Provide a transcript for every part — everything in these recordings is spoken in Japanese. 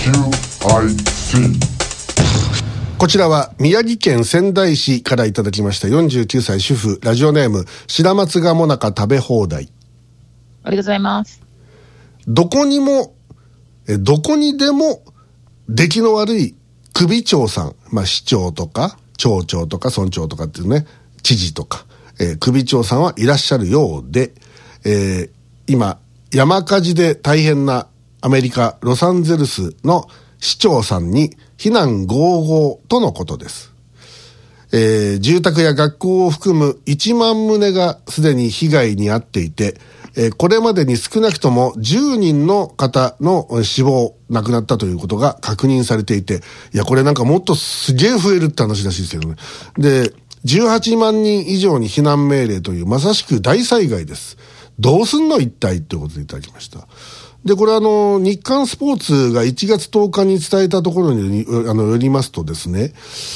こちらは宮城県仙台市からいただきました49歳主婦、ラジオネーム白松がもなか食べ放題。 ありがとうございます。 どこにでも出来の悪い首長さん、市長とか町長とか村長とかっていうね、知事とか、首長さんはいらっしゃるようで、今山火事で大変なアメリカロサンゼルスの市長さんに非難合々とのことです。住宅や学校を含む1万棟がすでに被害に遭っていて、これまでに少なくとも10人の方の死亡、亡くなったということが確認されていて、いやこれなんかもっとすげえ増えるって話らしいですけどね。で、18万人以上に避難命令というまさしく大災害です。どうすんの一体ということでいただきました。で、これ日刊スポーツが1月10日に伝えたところによりますとですね、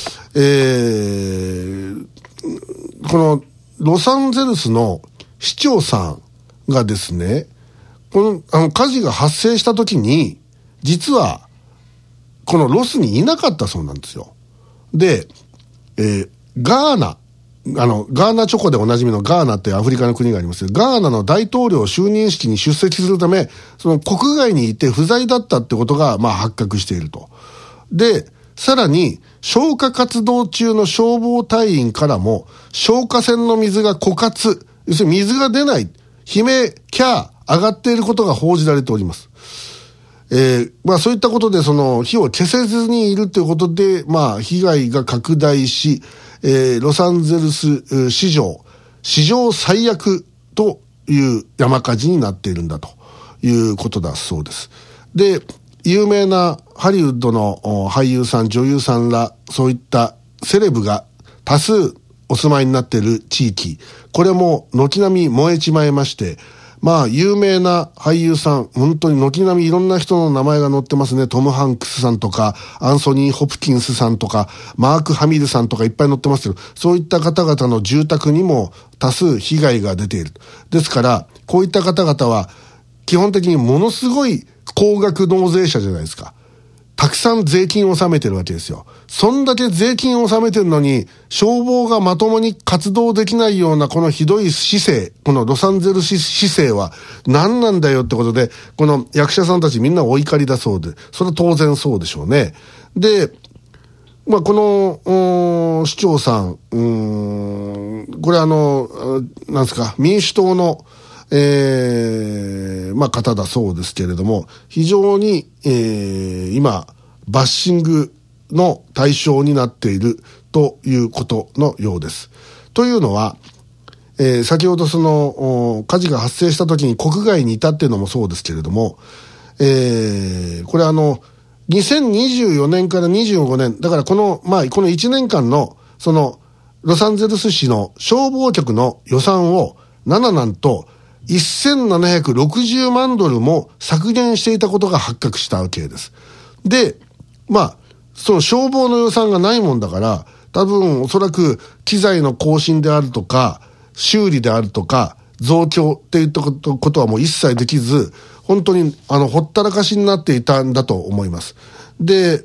このロサンゼルスの市長さんがですね、この火事が発生した時に実はこのロスにいなかったそうなんですよ。で、ガーナチョコでおなじみのガーナってアフリカの国がありますけど、ガーナの大統領就任式に出席するため、その国外にいて不在だったってことが発覚していると。で、さらに消火活動中の消防隊員からも消火栓の水が枯渇、要するに水が出ない、悲鳴、キャー上がっていることが報じられております。そういったことでその火を消せずにいるということで、被害が拡大し、ロサンゼルス史上最悪という山火事になっているんだということだそうです。で、有名なハリウッドの俳優さん、女優さんら、そういったセレブが多数お住まいになっている地域、これも軒並み燃えちまいまして、有名な俳優さん、本当に軒並みいろんな人の名前が載ってますね。トム・ハンクスさんとか、アンソニー・ホプキンスさんとか、マーク・ハミルさんとかいっぱい載ってますけど、そういった方々の住宅にも多数被害が出ている。ですから、こういった方々は、基本的にものすごい高額納税者じゃないですか。たくさん税金を納めてるわけですよ。そんだけ税金を納めてるのに、消防がまともに活動できないようなこのひどい市政、このロサンゼルス市政は何なんだよってことで、この役者さんたちみんなお怒りだそうで、それは当然そうでしょうね。で、この、市長さん、これなんですか、民主党の、方だそうですけれども、非常に、今、バッシングの対象になっているということのようです。というのは、先ほどその、火事が発生した時に国外にいたっていうのもそうですけれども、これ2024年から25年、だからこの1年間の、その、ロサンゼルス市の消防局の予算を、なんと、1760万ドルも削減していたことが発覚したわけです。で、その消防の予算がないもんだから、多分おそらく機材の更新であるとか、修理であるとか、増強っていうことはもう一切できず、本当にほったらかしになっていたんだと思います。で、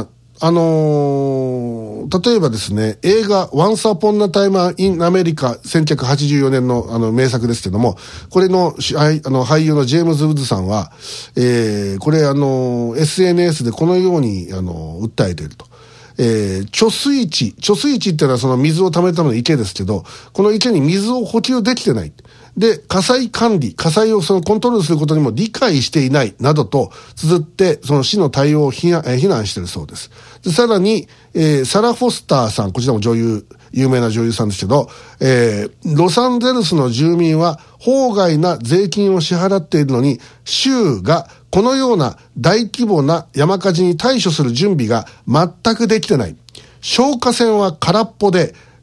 例えばですね、映画 Once Upon a Time in America 1984年の名作ですけども、これの俳優のジェームズ・ウッズさんは、これSNS でこのように訴えていると。貯水池っていうのはその水を溜めるための池ですけど、この池に水を補給できてない。で、火災をそのコントロールすることにも理解していないなどと綴って、その市の対応を非難しているそうです。で、さらに、サラ・フォスターさん、こちらも有名な女優さんですけど、ロサンゼルスの住民は法外な税金を支払っているのに、州がこのような大規模な山火事に対処する準備が全くできてない。消火栓は空っぽで、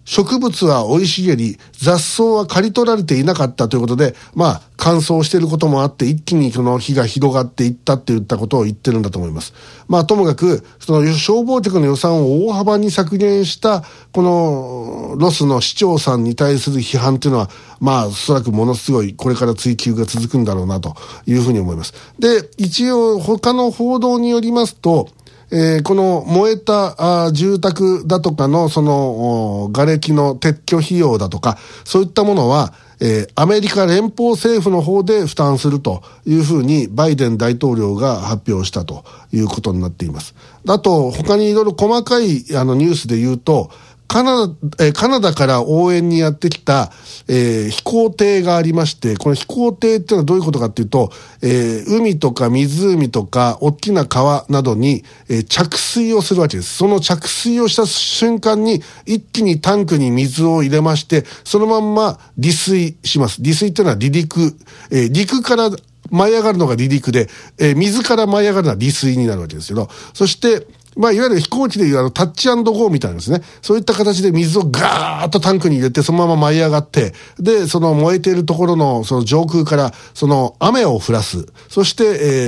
植物は生い茂り、雑草は刈り取られていなかったということで、乾燥していることもあって、一気にその火が広がっていったっていったことを言ってるんだと思います。ともかく、その消防局の予算を大幅に削減した、このロスの市長さんに対する批判というのは、おそらくものすごい、これから追及が続くんだろうなというふうに思います。で、一応他の報道によりますと、この燃えた住宅だとかのその瓦礫の撤去費用だとか、そういったものは、アメリカ連邦政府の方で負担するというふうにバイデン大統領が発表したということになっています。あと他にいろいろ細かいニュースで言うと、カナダから応援にやってきた、飛行艇がありまして、この飛行艇っていうのはどういうことかっていうと、海とか湖とか大きな川などに、着水をするわけです。その着水をした瞬間に一気にタンクに水を入れまして、そのまんま離水します。離水っていうのは離陸、陸から舞い上がるのが離陸で、水から舞い上がるのは離水になるわけですけど、そしていわゆる飛行機でいうタッチ&ゴーみたいなんですね。そういった形で水をガーッとタンクに入れて、そのまま舞い上がって、で、その燃えているところのその上空から、その雨を降らす。そして、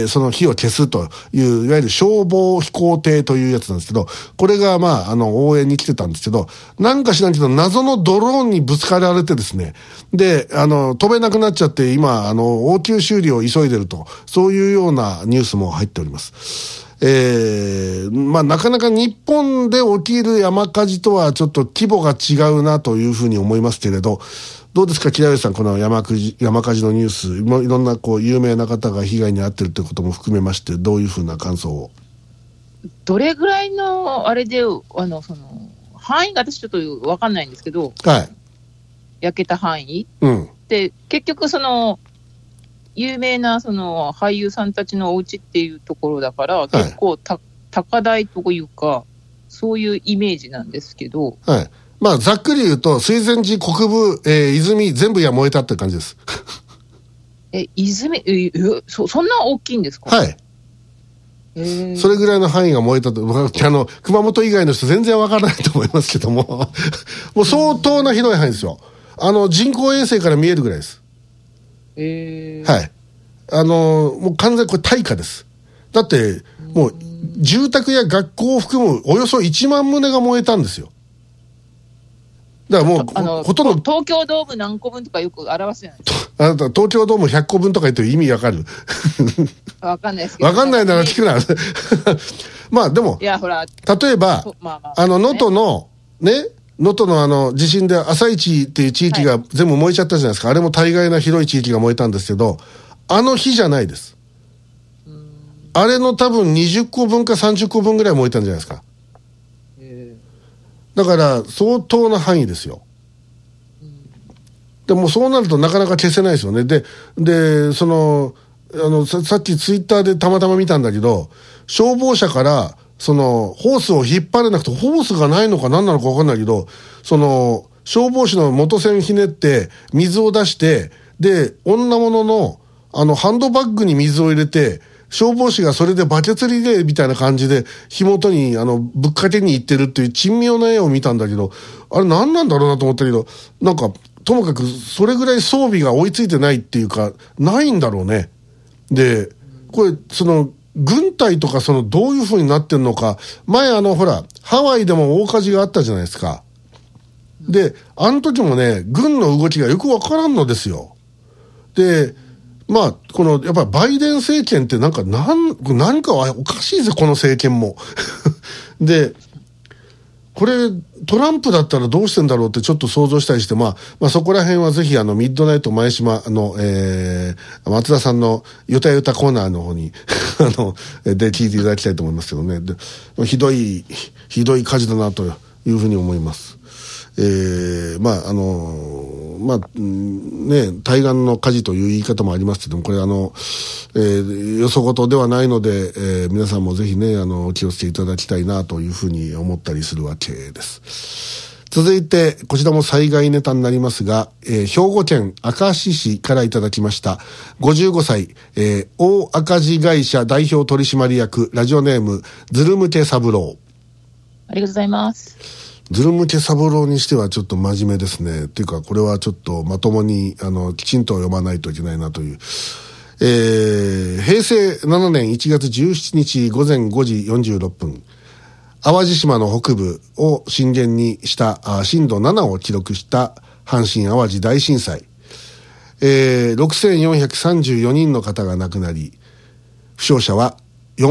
その火を消すという、いわゆる消防飛行艇というやつなんですけど、これが応援に来てたんですけど、なんか知らんけど、謎のドローンにぶつかられてですね、で、飛べなくなっちゃって、今、応急修理を急いでると、そういうようなニュースも入っております。なかなか日本で起きる山火事とはちょっと規模が違うなというふうに思いますけれど、どうですか、木田さん、この山火事のニュース、いろんな有名な方が被害に遭っているということも含めまして、どういうふうな感想を。 どれぐらいの、あれで、その、範囲が私ちょっとわかんないんですけど、 はい。 焼けた範囲、で、結局有名なその俳優さんたちのお家っていうところだから、結構高台というか、そういうイメージなんですけど。 はい。ざっくり言うと、水前寺国部、泉全部が燃えたって感じです。 泉、そんな大きいんですか？ はい。それぐらいの範囲が燃えたと、熊本以外の人全然わからないと思いますけども、もう相当な広い範囲ですよ。人工衛星から見えるぐらいです。はい。もう完全にこれ大火です。だって、もう、住宅や学校を含むおよそ1万棟が燃えたんですよ。だからもう、ほとんど。 東京ドーム何個分とかよく表すじゃないですか。 あなた、東京ドーム100個分とか言って意味わかる？ わかんないですけど。 わかんないなら聞くな。でも、 いや、ほら、 例えば、能登の、ね、能登の地震で朝市っていう地域が全部燃えちゃったじゃないですか。あれも大概な広い地域が燃えたんですけど、火じゃないです。あれの多分20個分か30個分ぐらい燃えたんじゃないですか。だから相当な範囲ですよ。でもそうなるとなかなか消せないですよね。で、さっきツイッターでたまたま見たんだけど、消防車からホースを引っ張れなくて、ホースがないのか何なのか分かんないけど、消防士の元栓ひねって、水を出して、で、女物の、ハンドバッグに水を入れて、消防士がそれでバケツリレーみたいな感じで、火元に、ぶっかけに行ってるっていう珍妙な絵を見たんだけど、あれ何なんだろうなと思ったけど、なんか、ともかく、それぐらい装備が追いついてないっていうか、ないんだろうね。で、これ、軍隊とかどういう風になってんのか、前ほら、ハワイでも大火事があったじゃないですか。で、あの時もね、軍の動きがよくわからんのですよ。で、やっぱバイデン政権って何かおかしいぜ、この政権も。で、これ、トランプだったらどうしてんだろうってちょっと想像したりして、そこら辺はぜひミッドナイト前島の、松田さんのゆたゆたコーナーの方に、で聞いていただきたいと思いますけどね。で、ひどい火事だなというふうに思います。対岸の火事という言い方もありますけども、これよそごとではないので、皆さんもぜひね、気をつけていただきたいなというふうに思ったりするわけです。続いて、こちらも災害ネタになりますが、兵庫県明石市からいただきました。55歳、大赤字会社代表取締役、ラジオネーム、ズルムケ三郎。 ありがとうございます。 ズルムケ三郎にしてはちょっと真面目ですね。っていうか、これはちょっとまともに、きちんと読まないといけないなという。平成7年1月17日午前5時46分、淡路島の北部を震源にした震度7を記録した阪神淡路大震災。6434人の方が亡くなり、負傷者は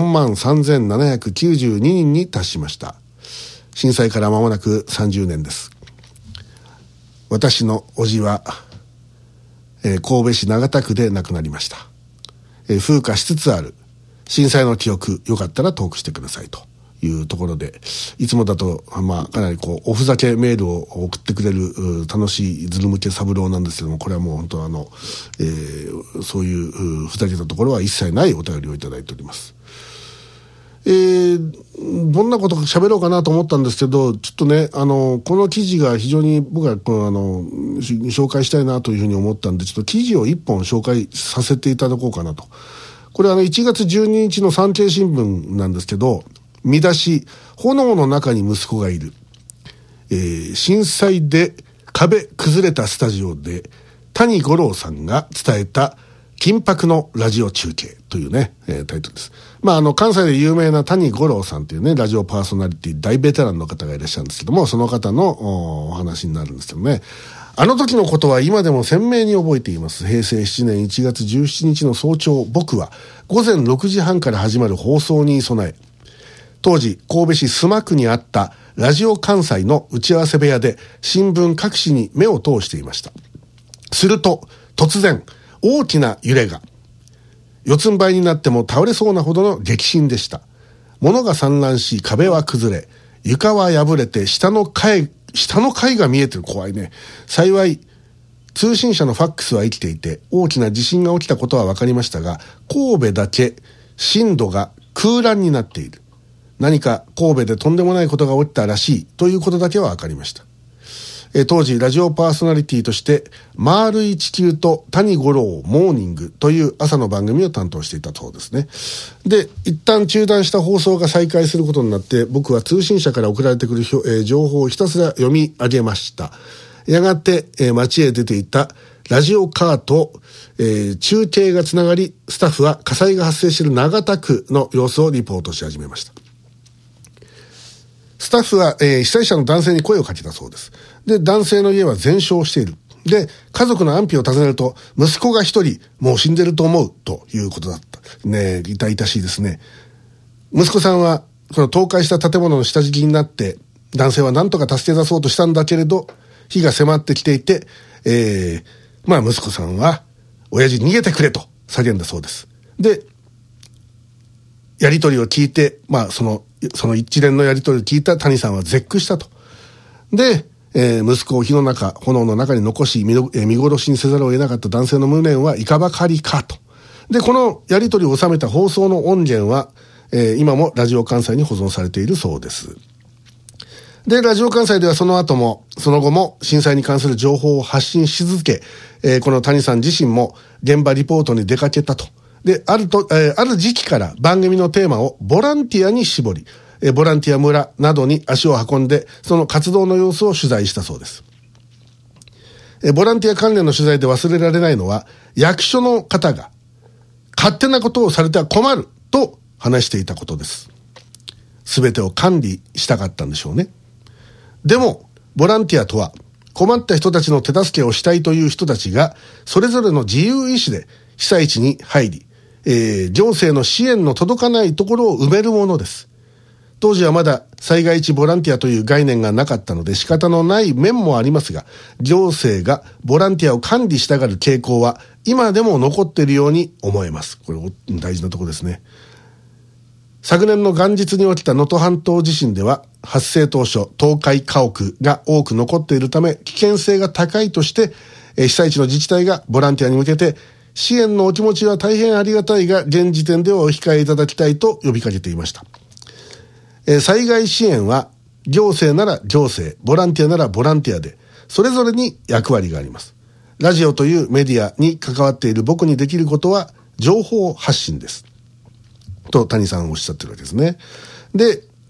43,792人に達しました。震災から間もなく30年です。私の叔父は、神戸市長田区で亡くなりました。風化しつつある震災の記憶、よかったらトークしてくださいというところで、いつもだと、かなりおふざけメールを送ってくれる楽しいズルムケ三郎なんですけども、これはもう本当そういうふざけたところは一切ないお便りをいただいております。どんなこと喋ろうかなと思ったんですけど、ちょっとね、この記事が非常に僕は紹介したいなというふうに思ったんで、ちょっと記事を一本紹介させていただこうかなと。これ1月12日の産経新聞なんですけど、見出し、炎の中に息子がいる。震災で壁崩れたスタジオで谷五郎さんが伝えた緊迫のラジオ中継というね、タイトルです。関西で有名な谷五郎さんというね、ラジオパーソナリティ大ベテランの方がいらっしゃるんですけども、その方のお話になるんですけどね。あの時のことは今でも鮮明に覚えています。平成7年1月17日の早朝、僕は午前6時半から始まる放送に備え、当時神戸市須磨区にあったラジオ関西の打ち合わせ部屋で新聞各紙に目を通していました。すると突然大きな揺れが、四つん這いになっても倒れそうなほどの激震でした。物が散乱し、壁は崩れ、床は破れて下の階が見えてる。怖いね。幸い通信社のファックスは生きていて、大きな地震が起きたことは分かりましたが、神戸だけ震度が空欄になっている。何か神戸でとんでもないことが起きたらしいということだけは分かりました。当時ラジオパーソナリティとして丸い地球と谷五郎モーニングという朝の番組を担当していたそうですね。で、一旦中断した放送が再開することになって、僕は通信社から送られてくる情報をひたすら読み上げました。やがて、街へ出ていたラジオカーと、中継がつながり、スタッフは火災が発生している長田区の様子をリポートし始めました。スタッフは、被災者の男性に声をかけたそうです。で、男性の家は全焼している。で、家族の安否を尋ねると、息子が一人、もう死んでると思う、ということだった。ねえ、痛々しいですね。息子さんは、この倒壊した建物の下敷きになって、男性は何とか助け出そうとしたんだけれど、火が迫ってきていて、息子さんは、親父逃げてくれと叫んだそうです。で、やりとりを聞いて、その一連のやりとりを聞いた谷さんは絶句したと。で、息子を火の中、炎の中に残し、見殺しにせざるを得なかった男性の無念はいかばかりかと。で、このやりとりを収めた放送の音源は、今もラジオ関西に保存されているそうです。で、ラジオ関西ではその後も震災に関する情報を発信し続け、この谷さん自身も現場リポートに出かけたと。で、ある時期から番組のテーマをボランティアに絞り、ボランティア村などに足を運んで、その活動の様子を取材したそうです。ボランティア関連の取材で忘れられないのは、役所の方が勝手なことをされては困ると話していたことです。すべてを管理したかったんでしょうね。でも、ボランティアとは、困った人たちの手助けをしたいという人たちが、それぞれの自由意志で被災地に入り、行政の支援の届かないところを埋めるものです。当時はまだ災害地ボランティアという概念がなかったので仕方のない面もありますが、行政がボランティアを管理したがる傾向は今でも残っているように思えます。これ大事なところですね。昨年の元日に起きた能登半島地震では、発生当初倒壊家屋が多く残っているため危険性が高いとして、被災地の自治体がボランティアに向けて支援のお気持ちは大変ありがたいが、現時点ではお控えいただきたいと呼びかけていました。災害支援は行政なら行政、ボランティアならボランティアで、それぞれに役割があります。ラジオというメディアに関わっている僕にできることは情報発信です。と谷さんおっしゃってるわけですね。で、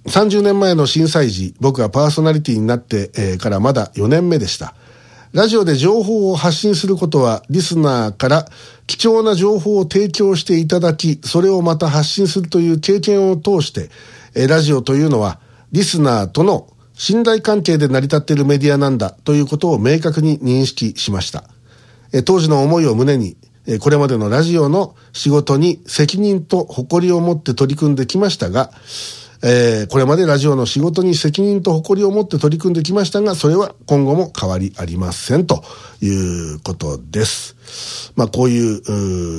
30年前の震災時、僕はパーソナリティになって、からまだ4年目でした。ラジオで情報を発信することは、リスナーから貴重な情報を提供していただき、それをまた発信するという経験を通して、ラジオというのは、リスナーとの信頼関係で成り立っているメディアなんだということを明確に認識しました。当時の思いを胸に、これまでのラジオの仕事に責任と誇りを持って取り組んできましたが、これまでラジオの仕事に責任と誇りを持って取り組んできましたが、それは今後も変わりありませんということです。まあこういう、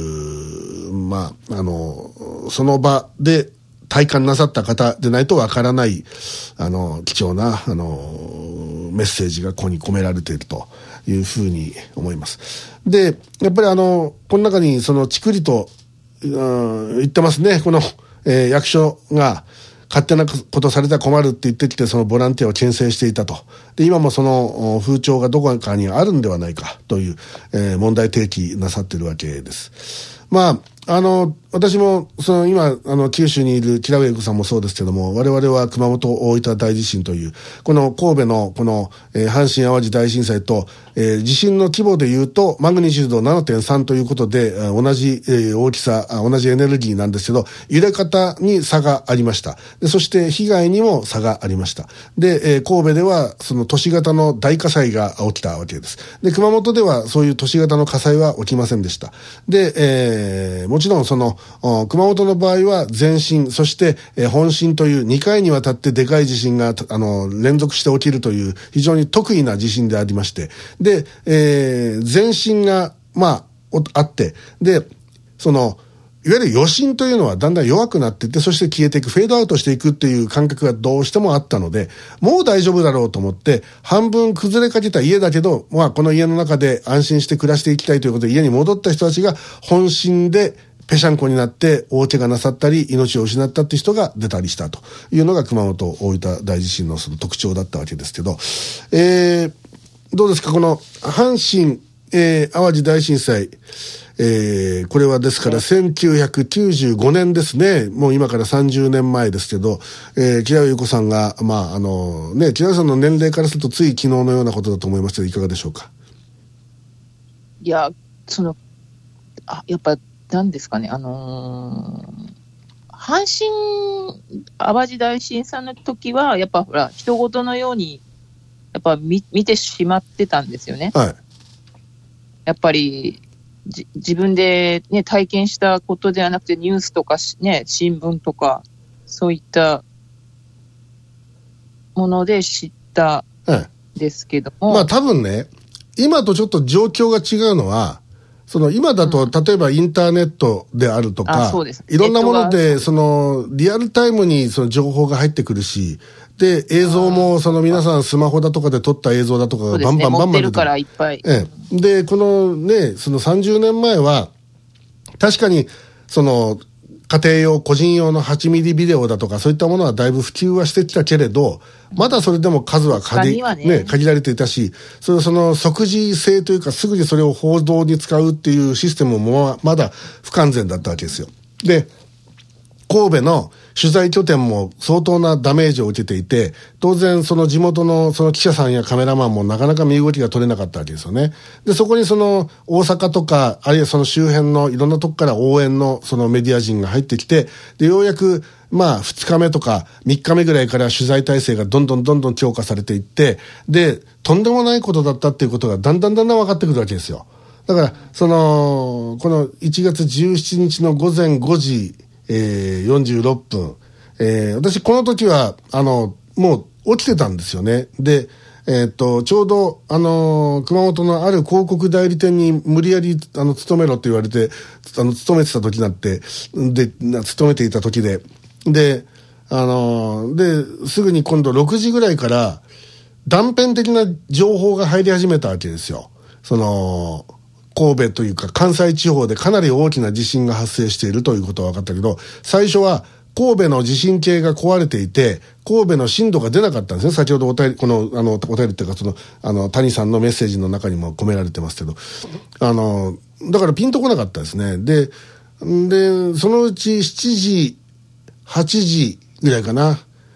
その場で体感なさった方でないとわからない、貴重な、メッセージがここに込められているというふうに思います。で、やっぱりこの中にちくりと、言ってますね。この、役所が勝手なことされたら困るって言ってきて、そのボランティアを牽制していたと。で、今もその風潮がどこかにあるんではないかという、問題提起なさっているわけです。まあ、私も、今、九州にいる木田上子さんもそうですけども、我々は熊本大分大地震という、この神戸のこの、阪神淡路大震災と、地震の規模で言うと、マグニチュード 7.3 ということで、同じ、大きさ、同じエネルギーなんですけど、揺れ方に差がありました。で、そして被害にも差がありました。で、神戸では、その都市型の大火災が起きたわけです。で、熊本ではそういう都市型の火災は起きませんでした。で、もちろん熊本の場合は前震、そして、本震という2回にわたってでかい地震が、連続して起きるという非常に特異な地震でありまして、で、前震が、あって、で、いわゆる余震というのはだんだん弱くなっていって、そして消えていく、フェードアウトしていくっていう感覚がどうしてもあったので、もう大丈夫だろうと思って、半分崩れかけた家だけど、この家の中で安心して暮らしていきたいということで、家に戻った人たちが本震でぺしゃんこになって大怪我なさったり、命を失ったって人が出たりしたというのが熊本大分大地震のその特徴だったわけですけど、どうですか、この阪神、淡路大震災、これはですから1995年ですね。もう今から30年前ですけど、木田優子さんが、木田さんの年齢からするとつい昨日のようなことだと思いますけど、いかがでしょうか。 いや、やっぱ何ですかね、阪神淡路大震災の時は、やっぱほら、人事のように、やっぱ見てしまってたんですよね。 はい。 やっぱり、自分でね、体験したことではなくて、ニュースとかね、新聞とか、そういったもので知ったんですけども。 多分ね、今とちょっと状況が違うのは、今だと、例えばインターネットであるとか、いろんなもので、リアルタイムに情報が入ってくるし、で、映像も皆さんスマホだとかで撮った映像だとかがバンバン持ってるからいっぱい。 で、このね、30年前は、確かに、家庭用、個人用の8ミリビデオだとか、そういったものはだいぶ普及はしてきたけれど、まだそれでも数は限られていたし、即時性というか、すぐにそれを報道に使うっていうシステムもまだ不完全だったわけですよ。で、神戸の取材拠点も相当なダメージを受けていて、当然地元の記者さんやカメラマンもなかなか身動きが取れなかったわけですよね。で、そこに大阪とか、あるいは周辺のいろんなとこから応援のメディア人が入ってきて、で、ようやく2日目とか3日目ぐらいから取材体制がどんどん強化されていって、で、とんでもないことだったっていうことがだんだん分かってくるわけですよ。だから、この1月17日の午前5時、46分。私この時は、もう起きてたんですよね。で、ちょうど、熊本のある広告代理店に無理やり、勤めろって言われて、勤めてた時になって、で、勤めていた時で、で、すぐに今度6時ぐらいから、断片的な情報が入り始めたわけですよ。神戸というか関西地方でかなり大きな地震が発生しているということは分かったけど、最初は神戸の地震計が壊れていて、神戸の震度が出なかったんですね。先ほどお便り、お便りっていうか谷さんのメッセージの中にも込められてますけど、だからピンとこなかったですね。で、そのうち7時、8時ぐらいかな。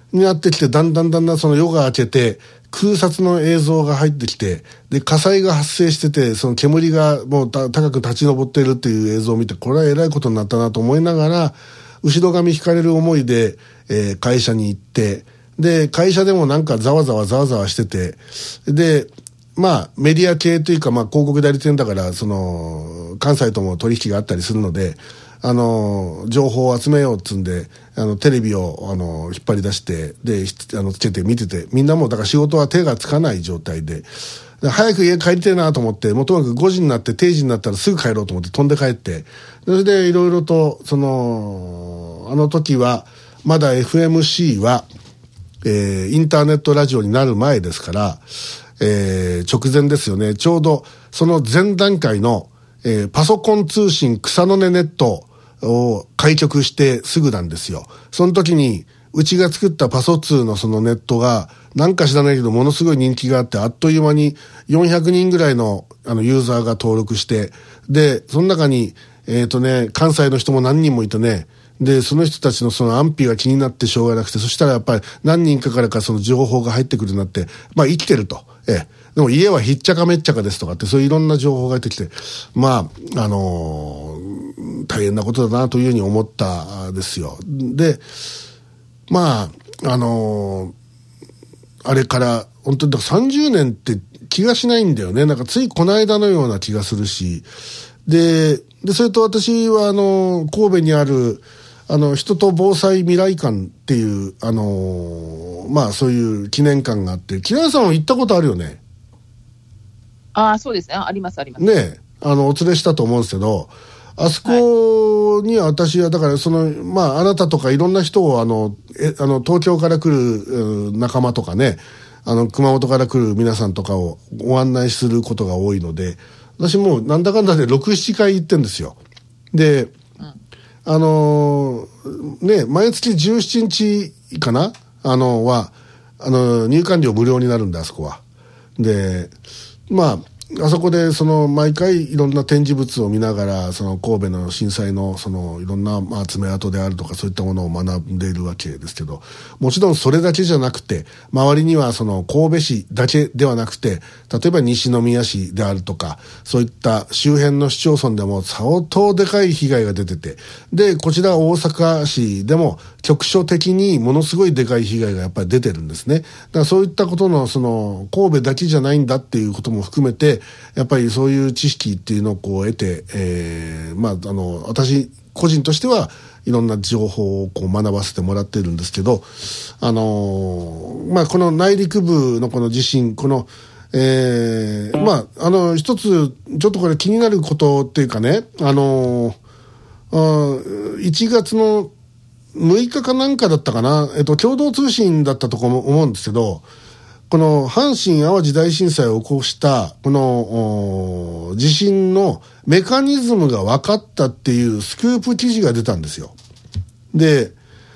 になってきて、だんだんその夜が明けて、空撮の映像が入ってきて、で、火災が発生してて、その煙がもう高く立ち上っているっていう映像を見て、これはえらいことになったなと思いながら、後ろ髪引かれる思いで、会社に行って、で、会社でもなんかざわざわしてて、で、まあ、メディア系というか、まあ、広告代理店だから、その、関西とも取引があったりするので、情報を集めようっつんで、テレビを、引っ張り出して、で、つけて見てて、みんなも、だから仕事は手がつかない状態で、早く家帰りたいなと思って、もうとにかく5時になって定時になったらすぐ帰ろうと思って飛んで帰って、それでいろいろと、その、あの時は、まだ FMC は、インターネットラジオになる前ですから、直前ですよね。ちょうどその前段階の、パソコン通信草の根ネットを開局してすぐなんですよ。その時にうちが作ったパソ通のそのネットがなんか知らないけどものすごい人気があって、あっという間に400人ぐらいのユーザーが登録して、でその中に関西の人も何人もいてね、でその人たちのその安否が気になってしょうがなくて、そしたらやっぱり何人かからかその情報が入ってくるようになって、まあ生きてると。でも家はひっちゃかめっちゃかですとかって、そういういろんな情報が入ってきて、まあ、大変なことだなというふうに思ったですよ。で、まあ、あれから、本当に30年って気がしないんだよね。なんかついこの間のような気がするし。で、それと私は神戸にある、人と防災未来館っていう、まあそういう記念館があって、木梨さんは行ったことあるよね。 ああ、そうですね。あります。 ね、お連れしたと思うんですけど、あそこには私はだからまああなたとかいろんな人を東京から来る仲間とかね、熊本から来る皆さんとかをご案内することが多いので、私もうなんだかんだで6、7回行ってんですよ。で、ね、毎月17日かなは、入館料無料になるんだ、あそこは。で、まあ、あそこで毎回いろんな展示物を見ながら、神戸の震災のいろんな、まあ、爪痕であるとかそういったものを学んでいるわけですけど、もちろんそれだけじゃなくて、周りには神戸市だけではなくて、例えば西宮市であるとか、そういった周辺の市町村でも相当でかい被害が出てて、で、こちら大阪市でも局所的にものすごいでかい被害がやっぱり出てるんですね。だからそういったことの神戸だけじゃないんだっていうことも含めて、やっぱりそういう知識っていうのを得て、まあ私個人としてはいろんな情報を学ばせてもらってるんですけど、まあこの内陸部のこの地震、まあ一つちょっとこれ気になることっていうかね、1月の6日かなんかだったかな、共同通信だったと思うんですけど、この阪神淡路大震災を起こしたこの地震のメカニズムが分かったっていうスクープ記事が出たんですよ。で、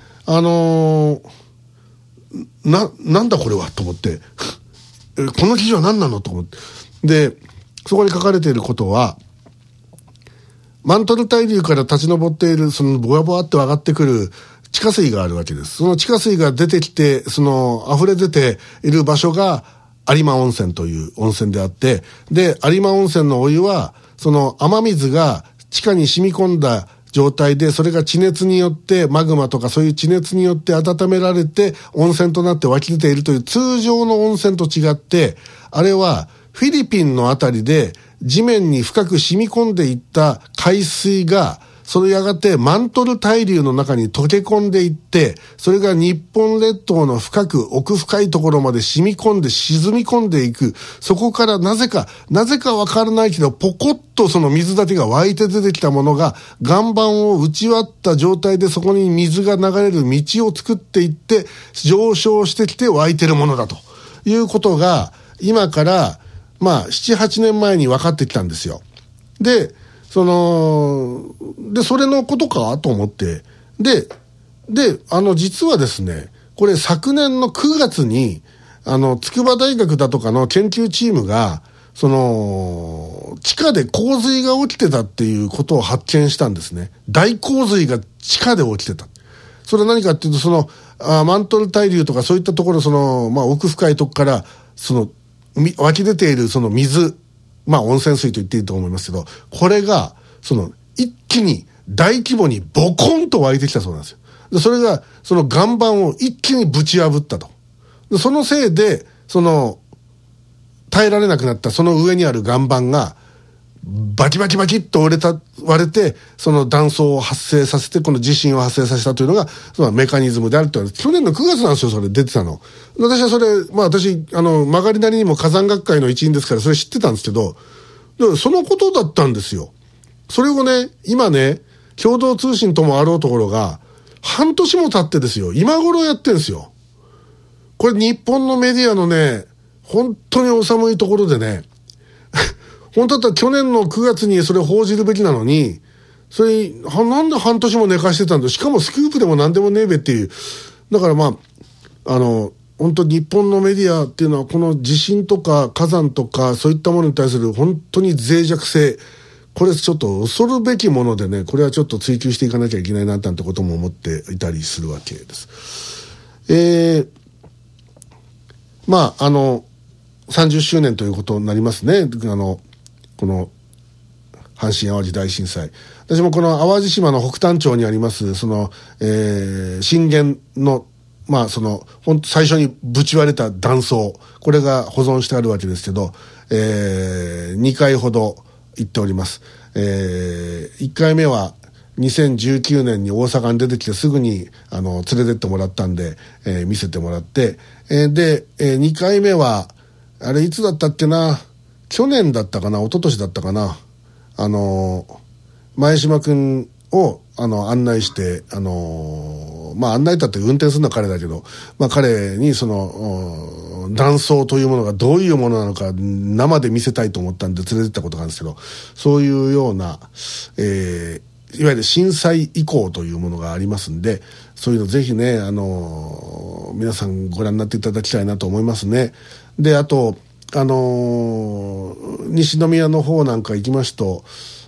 なんだこれはと思ってこの記事は何なのと思って、でそこに書かれていることは、マントル対流から立ち上っているボワボワって上がってくる地下水があるわけです。その地下水が出てきて、溢れ出ている場所が有馬温泉という温泉であって、で、有馬温泉のお湯は、雨水が地下に染み込んだ状態で、それが地熱によって、マグマとかそういう地熱によって温められて、温泉となって湧き出ているという通常の温泉と違って、あれはフィリピンのあたりで地面に深く染み込んでいった海水が、それやがてマントル対流の中に溶け込んでいって、それが日本列島の奥深いところまで染み込んで沈み込んでいく。そこからなぜかわからないけど、ポコッと水だけが湧いて出てきたものが、岩盤を打ち割った状態でそこに水が流れる道を作っていって、上昇してきて湧いてるものだということが、今から、まあ、7、8年前に分かってきたんですよ。で、それのことかと思って。で、実はですね、これ昨年の9月に、筑波大学だとかの研究チームが、地下で洪水が起きてたっていうことを発見したんですね。大洪水が地下で起きてた。 それは何かっていうと、そのマントル対流とかそういったところ、その、奥深いとこからその湧き出ているその水、温泉水と言っていいと思いますけど、これがその一気に大規模にボコンと湧いてきたそうなんですよ。でそれがその岩盤を一気にぶち破ったと。でそのせいでその耐えられなくなったその上にある岩盤がバキバキバキっと割れて、その断層を発生させて、この地震を発生させたというのが、そのメカニズムであると。去年の9月なんですよ、それ出てたの。私はそれ、私、曲がりなりにも火山学会の一員ですから、それ知ってたんですけど、そのことだったんですよ。それをね、今ね、共同通信ともあろうところが、半年も経ってですよ、今頃やってるんですよ。これ日本のメディアのね、本当にお寒いところでね、本当だったら去年の9月にそれを報じるべきなのに、それ、なんで半年も寝かしてたんだ。しかもスクープでも何でもねえべっていう。だから本当日本のメディアっていうのは、この地震とか火山とかそういったものに対する本当に脆弱性、これちょっと恐るべきものでね、これはちょっと追求していかなきゃいけないななんてことも思っていたりするわけです。30周年ということになりますね。この阪神淡路大震災、私もこの淡路島の北谷町にありますその、震源の最初にぶち割れた断層、これが保存してあるわけですけど、2回ほど行っております。1回目は2019年に大阪に出てきてすぐに連れてってもらったんで、見せてもらって、で、2回目はあれいつだったっけな、去年だったかな、一昨年だったかな、前島くんを案内して、案内だって運転するのは彼だけど、彼にその断層というものがどういうものなのか生で見せたいと思ったんで連れてったことがあるんですけど、そういうような、いわゆる震災遺構というものがありますんで、そういうのぜひね、皆さんご覧になっていただきたいなと思いますね。で、あと西宮の方なんか行きますと、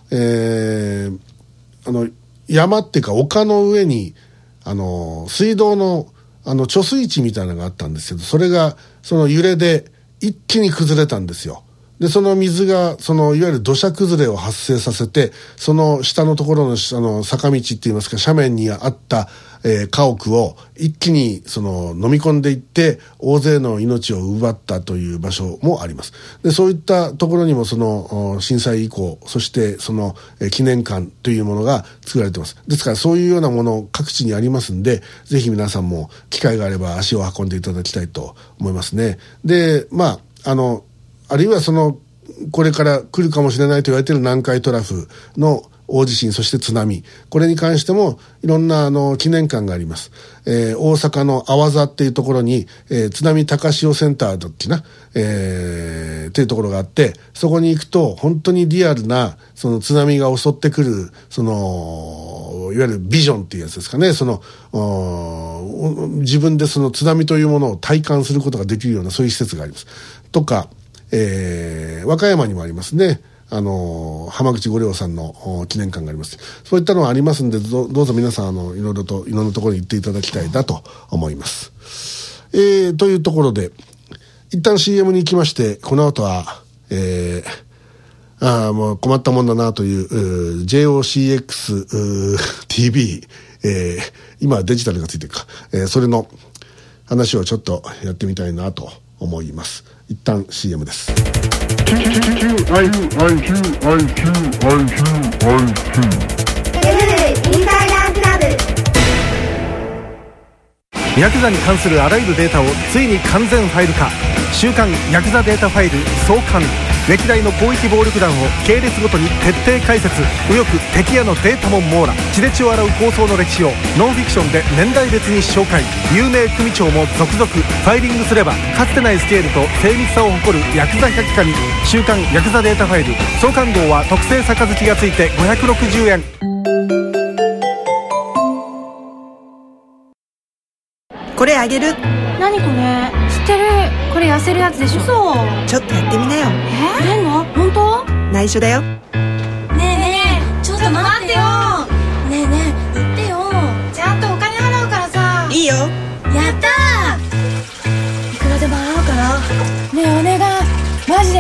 山っていうか丘の上に水道の貯水池みたいなのがあったんですけど、それがその揺れで一気に崩れたんですよ。でその水がいわゆる土砂崩れを発生させて、その下のところの坂道っていいますか斜面にあった、家屋を一気に飲み込んでいって大勢の命を奪ったという場所もあります。でそういったところにも震災遺構、そして記念館というものが作られています。ですからそういうようなもの各地にありますんで、ぜひ皆さんも機会があれば足を運んでいただきたいと思いますね。であるいはこれから来るかもしれないと言われている南海トラフの大地震、そして津波、これに関してもいろんな記念館があります。大阪の阿波座っていうところに、津波高潮センターだっけな、っていうところがあって、そこに行くと本当にリアルな津波が襲ってくるいわゆるビジョンっていうやつですかね、自分で津波というものを体感することができるようなそういう施設があります。とか、和歌山にもありますね。浜口五稜さんの記念館があります。そういったのがありますんで、どうぞ皆さんいろんなところに行っていただきたいなと思います。というところで一旦 CM に行きまして、この後は、もう困ったもんだなという、JOCX TV、今はデジタルがついてるか、それの話をちょっとやってみたいなと思います。一旦 CM です。 ヤクザに関するあらゆるデータをついに完全ファイル化。週刊ヤクザデータファイル創刊。歴代の広域暴力団を系列ごとに徹底解説。右翼敵屋のデータも網羅。血で血を洗う抗争の歴史をノンフィクションで年代別に紹介。有名組長も続々。ファイリングすればかつてないスケールと精密さを誇るヤクザ百科に。週刊ヤクザデータファイル創刊号は特製杯がついて560円。 これあげる。 何これ？知ってる。これ痩せるやつでしょ。嘘。 ちょっとやってみなよ。 出んの？本当？ 内緒だよ。 ねえねえ、ちょっと待ってよ。ねえねえ、言ってよ。ちゃんとお金払うから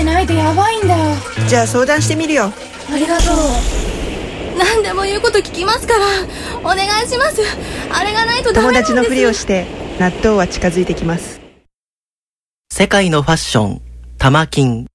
ないとやばいんだ。 じゃあ相談してみるよ。 ありがとう。何でも言うこと聞きますからお願いします。あれがないとダメなんです。 友達のふりをして納豆は近づいてきます。 世界のファッション、玉金。